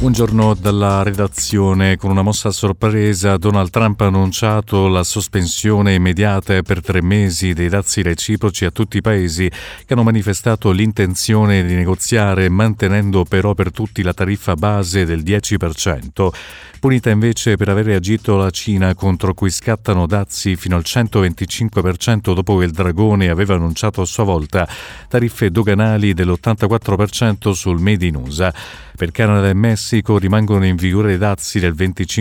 Un giorno dalla redazione, con una mossa a sorpresa, Donald Trump ha annunciato la sospensione immediata per 3 mesi dei dazi reciproci a tutti i paesi che hanno manifestato l'intenzione di negoziare, mantenendo però per tutti la tariffa base del 10%, punita invece per aver agito la Cina, contro cui scattano dazi fino al 125% dopo che il Dragone aveva annunciato a sua volta tariffe doganali dell'84% sul Made in USA. Per Canada e Messico rimangono in vigore dazi del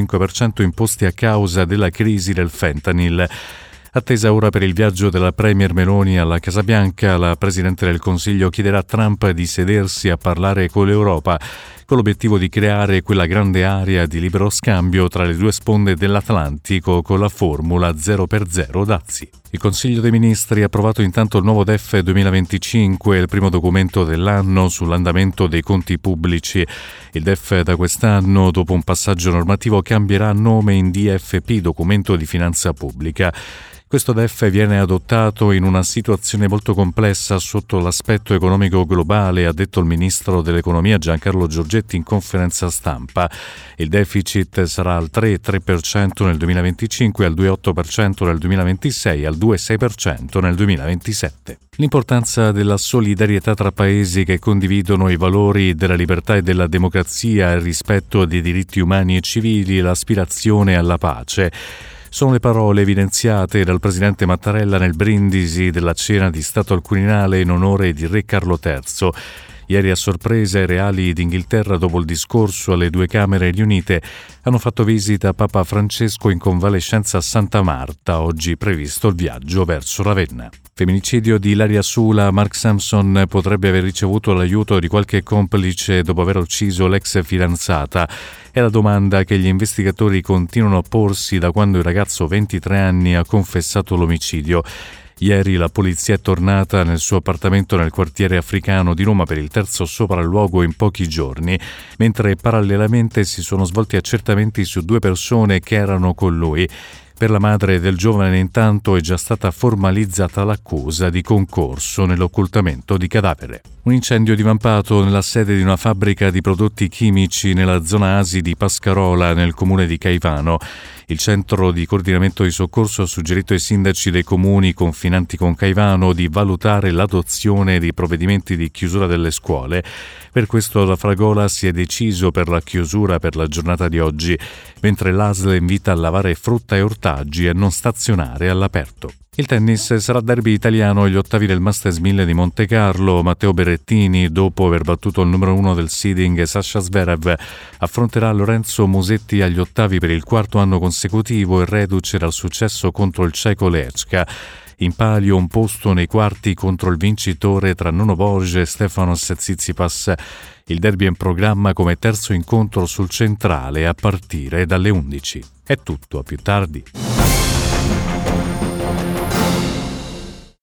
25% imposti a causa della crisi del fentanyl. Attesa ora per il viaggio della Premier Meloni alla Casa Bianca, la Presidente del Consiglio chiederà a Trump di sedersi a parlare con l'Europa, con l'obiettivo di creare quella grande area di libero scambio tra le due sponde dell'Atlantico con la formula 0x0 dazi. Il Consiglio dei Ministri ha approvato intanto il nuovo DEF 2025, il primo documento dell'anno sull'andamento dei conti pubblici. Il DEF da quest'anno, dopo un passaggio normativo, cambierà nome in DFP, documento di finanza pubblica. Questo DEF viene adottato in una situazione molto complessa sotto l'aspetto economico globale, ha detto il ministro dell'economia Giancarlo Giorgetti in conferenza stampa. Il deficit sarà al 3,3% nel 2025, al 2,8% nel 2026 e al 2,6% nel 2027. L'importanza della solidarietà tra paesi che condividono i valori della libertà e della democrazia, il rispetto dei diritti umani e civili e l'aspirazione alla pace sono le parole evidenziate dal presidente Mattarella nel brindisi della cena di Stato al Quirinale in onore di Re Carlo III. Ieri, a sorpresa, i reali d'Inghilterra, dopo il discorso alle due Camere riunite, hanno fatto visita a Papa Francesco in convalescenza a Santa Marta, oggi previsto il viaggio verso Ravenna. Femminicidio di Ilaria Sula. Mark Sampson potrebbe aver ricevuto l'aiuto di qualche complice dopo aver ucciso l'ex fidanzata. È la domanda che gli investigatori continuano a porsi da quando il ragazzo, 23 anni, ha confessato l'omicidio. Ieri la polizia è tornata nel suo appartamento nel quartiere africano di Roma per il terzo sopralluogo in pochi giorni, mentre parallelamente si sono svolti accertamenti su 2 persone che erano con lui. Per la madre del giovane, intanto, è già stata formalizzata l'accusa di concorso nell'occultamento di cadavere. Un incendio divampato nella sede di una fabbrica di prodotti chimici nella zona Asi di Pascarola, nel comune di Caivano. Il centro di coordinamento di soccorso ha suggerito ai sindaci dei comuni confinanti con Caivano di valutare l'adozione di provvedimenti di chiusura delle scuole. Per questo la Fragola si è deciso per la chiusura per la giornata di oggi, mentre l'ASL invita a lavare frutta e ortaggi e non stazionare all'aperto. Il tennis sarà derby italiano agli ottavi del Masters 1000 di Monte Carlo. Matteo Berrettini, dopo aver battuto il numero 1 del seeding Sasha Zverev, affronterà Lorenzo Musetti agli ottavi per il 4º anno consecutivo e reduce dal successo contro il ceco Lechka. In palio un posto nei quarti contro il vincitore tra Nuno Borges e Stefanos Tsitsipas. Il derby è in programma come terzo incontro sul centrale a partire dalle 11. È tutto, a più tardi.